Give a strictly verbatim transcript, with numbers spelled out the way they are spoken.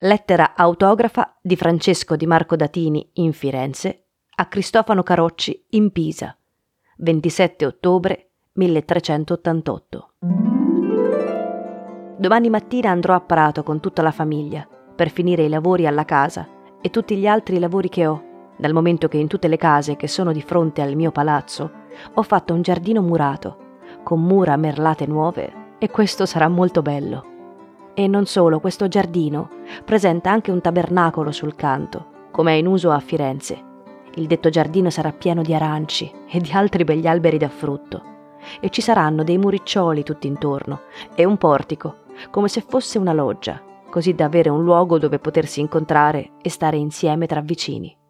Lettera autografa di Francesco Di Marco Datini in Firenze a Cristofano Carocci in Pisa, ventisette ottobre milletrecentottantotto. Domani mattina andrò a Prato con tutta la famiglia per finire i lavori alla casa e tutti gli altri lavori che ho, dal momento che in tutte le case che sono di fronte al mio palazzo ho fatto un giardino murato, con mura merlate nuove, e questo sarà molto bello. E non solo, questo giardino presenta anche un tabernacolo sul canto, come è in uso a Firenze. Il detto giardino sarà pieno di aranci e di altri begli alberi da frutto, e ci saranno dei muriccioli tutti intorno e un portico, come se fosse una loggia, così da avere un luogo dove potersi incontrare e stare insieme tra vicini.